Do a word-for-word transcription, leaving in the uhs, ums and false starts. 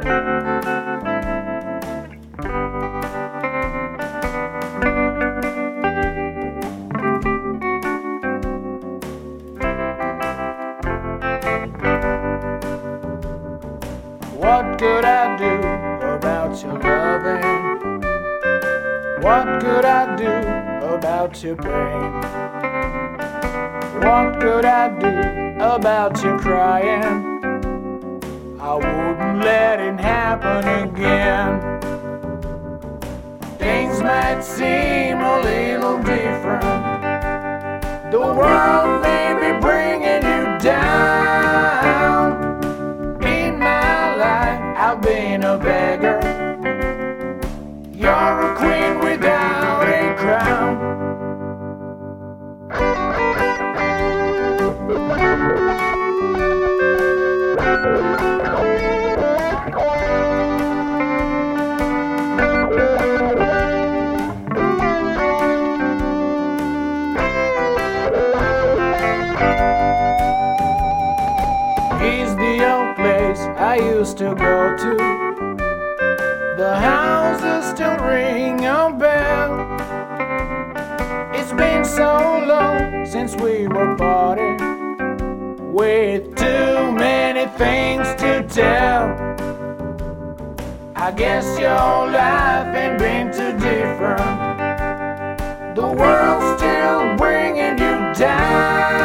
What could I do about your loving? What could I do about your pain? What could I do about your crying? I wouldn't let it happen again. Things might seem a little different. The world may be bringing you down. In my life, I've been a beggar. You're a queen without a crown. Here's the old place I used to go to. The houses still ring a bell. It's been so long since we were parted, with too many things to tell. I guess your life ain't been too different. The world's still bringing you down.